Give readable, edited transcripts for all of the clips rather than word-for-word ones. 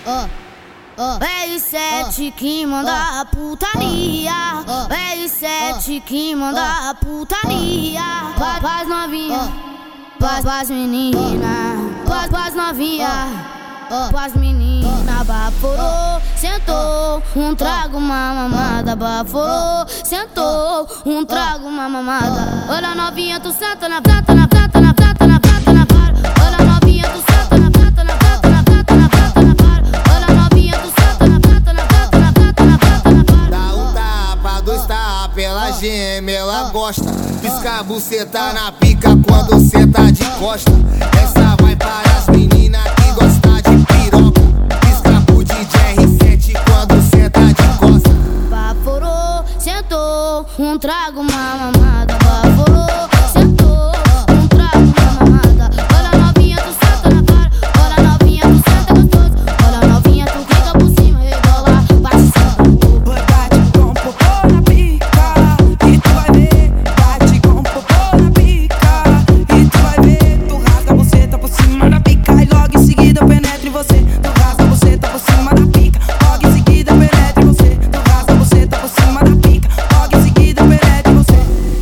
R7 que manda a putaria, R7 que manda a putaria. Paz novinha, paz menina, paz novinha, paz menina. Baforou, sentou, trago uma mamada. Baforou, sentou, trago uma mamada. Olha novinha, tu senta na plata, na plata, na plata, na plata, na para. Olha novinha, tu senta na plata, na plata, na plata, na plata, na para. Olha novinha, tu senta na plata, na plata, na plata, na plata, na para. Dá um tapa, dois tapas, ela geme, ela gosta. Pisca a buceta na pica quando cê tá de costa. Essa vai para as meninas que gostam de piroca. Pisca pro DJ R7 quando cê tá de costa. Baforou, sentou, trago uma mamada. Baforou, sentou, trago uma mamada. Olha novinha, tu senta na cara. Olha novinha, tu senta gostoso. Olha novinha, tu fica por cima, rebola, bate sempre. Bate com popô na pica e tu vai ver. Bate com popô na pica e tu vai ver. Tu rasga a buceta por cima da pica e logo em seguida eu penetro em você. Tu rasga a buceta por cima da pica, logo em seguida eu penetro em você. Tu rasga a buceta por cima da pica, logo em seguida eu penetro em você.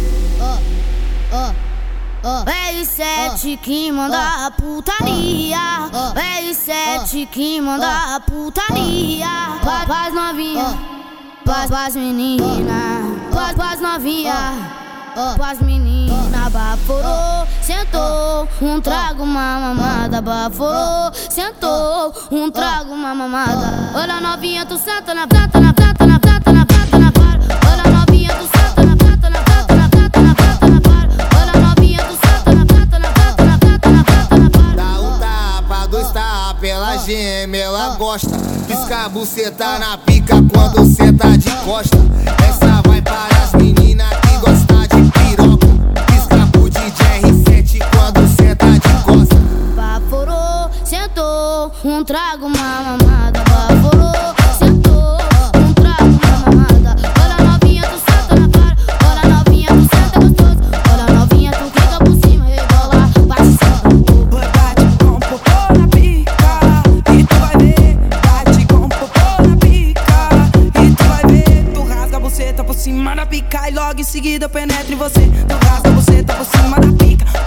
R7 que manda a putaria, R7 que manda a putaria. Paz novinha, paz menina, paz novinha, paz menina. Baforou, sentou, trago uma mamada. Baforou, sentou, trago uma mamada. Olha novinha, tu senta na plata, na plata, na plata, na plata, na para. Olha novinha, tu senta na plata, na plata, na plata, na plata, na para. Olha novinha, tu senta na plata, na plata, na plata, na plata, na para. Dá um tapa, dois tapas, ela geme, ela gosta. Pisca a buceta na pica quando cê tá de costa. Essa vai para as meninas que gostam de piroca. Pisca pro DJ R7 quando cê tá de costa. Baforou, sentou, trago uma mamada. Baforou, sentou, trago uma mamada. Olha novinha, tu senta na cara. Olha novinha, tu senta gostoso. Olha novinha, tu fica por cima, rebola, bate sempre. Bate com popô na pica e tu vai ver. Bate com popô na pica e tu vai ver. Tu rasga a buceta por cima da pica e logo em seguida eu penetro em você. Tu rasga a buceta por cima da pica,